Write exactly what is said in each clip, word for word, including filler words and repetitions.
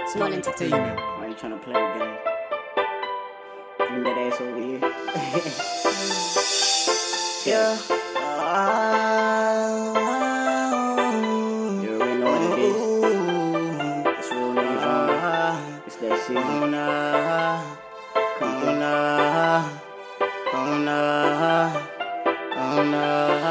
Small entertainment. Why you trying to play a game? Bring that ass over here. Yeah. You already know what it is. It's real niggas on. It's that shit. Come on. Oh no. Oh no.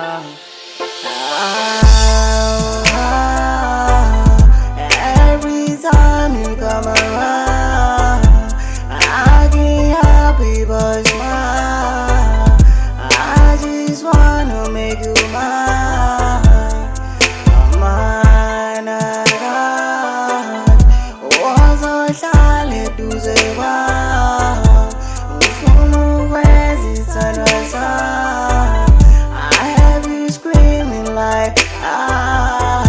Every time you come around, I can't help it but smile. I just wanna make you mine, mine again. Was a child to say wow. Ufuna ukwezisa nwasana. I have you screaming like ah.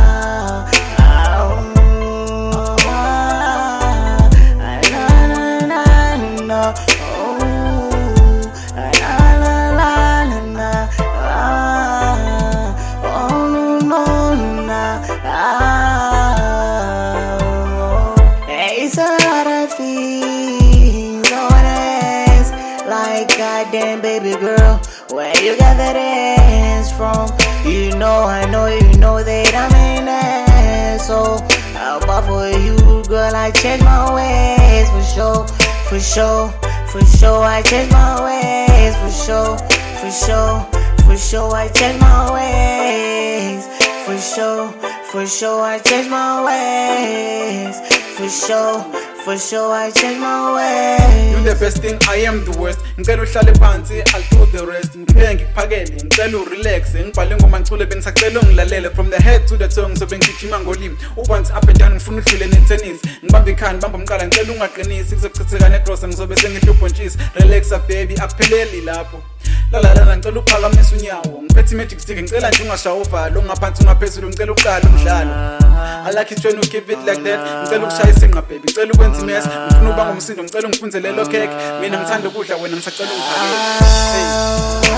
It's a lot of things on ass, like goddamn baby girl, where you got that ass from? You know, I know, you know that I'm an asshole. I'll buy for you, girl, I change my ways, for sure, for sure, for sure, I change my ways, for sure, for sure, for sure, I change my ways, for sure, for sure, I change my ways. For sure, for sure, I change my way. You the best thing, I am the worst. Ngicela uhlale phansi, I'll do the rest. Ngipheke ngikuphakele, ngicela urelax. Ngibhale ngoma ngicule bengisacela ungilalele. From the head to the toe, ngizobe ngigijima ngolimi. Ubanzi up and down, ngifuna udlule netennis. Ngibambe ikhanda, ngibambe umqala, ngicela ungaqinisi. Kuzochitheka negrosa, ngizobe sengidla ubhontshisi. Relaxa baby, akupheleli lapho. La la la, ngicela uphakamisa unyawo. Ngiphethe magic stick, ngicela nje ungashaya uvalo. Ngaphansi ungaphezulu, ngicela uqala umdlalo. I like it when you keep it like that. Ngicela ukushaya isinqa baby, ngicela ukwenza imess. Ngifuna uba ngumsindo, ngicela ungifunze lelo cake. Mina ngithanda ukudla, wena ngisacela ungiphakele.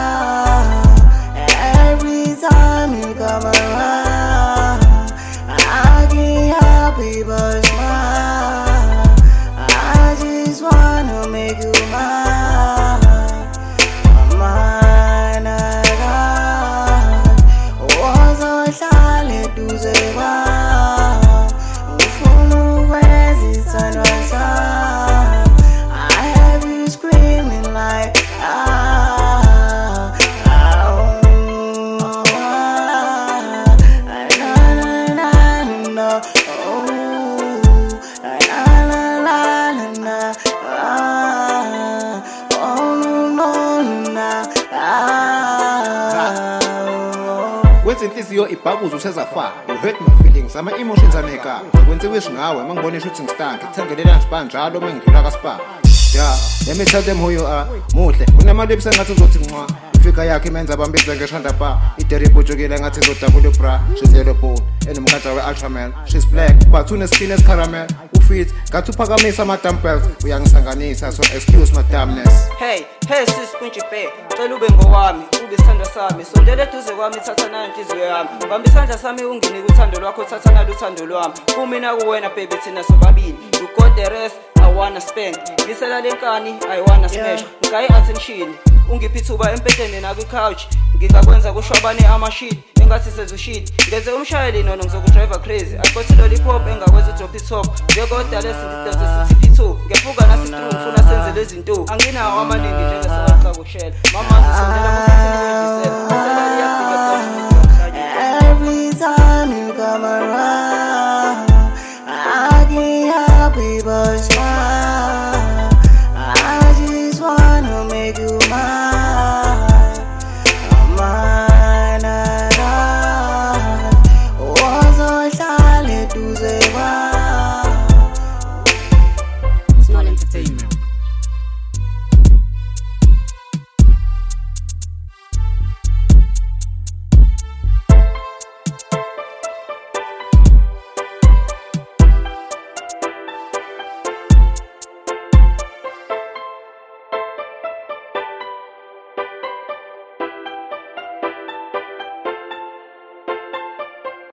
Every time you come around, I can't help it but smile. I just wanna make you mine, mine again. Was a child to say wow. Ufuna ukwezisa nwasana. I have you screaming like ah, ah, oh, ah, na na na na, oh, na na na na, ah, oh no na, ah. Wenza inhliziyo ibhabuza usezafaka. You hurt my feelings, ama emotions aneka. Kwenze wish ngawe mangibona ukuthi ngistank. Ithengelela ngispa njalo mengidlula kaSpa. Yeah, let me tell them who you are. Muhle, unemali ebisengathi uzothi nqa. Ifika yakhe imenza bambiza ngeshanda pa. Ideripo jokile ngathi izodabula bra. She's yellow bone, enomkhatha we-Ultraman. She's black, but une-skin as-caramel. Ufit, ngathi uphakamisa ama-dumbbells. Uyangisanganisa, so excuse my dumbness. Hey, hey sis Punchy Bay, cela ube ngowami, ube isithandwa sami. Sondela eduze kwami, thatha nayo inhliziyo yami. Bamba isandla sami unginike uthando lwakho, thatha nalo uthando lwami. Kumina kuwena baby thina sobabili. You got the rest, I wanna spend. Ngisela lenkani, I wanna smash. Ngayi attention, ungiphi ithuba empedeni na ku-couch. Ngingakwenza kushwabane ama-shit, engathi sezushit. Ngenze umshayeli nono ngizokudriver crazy. I got i-lollipop engakwenza udrop it-top. Njengodala esingidaze sithi P two. Ngefuka nasi-through, ngifuna senze lezi nto. Anginawo amaningi njengesewaqha kushela. Mama zisondela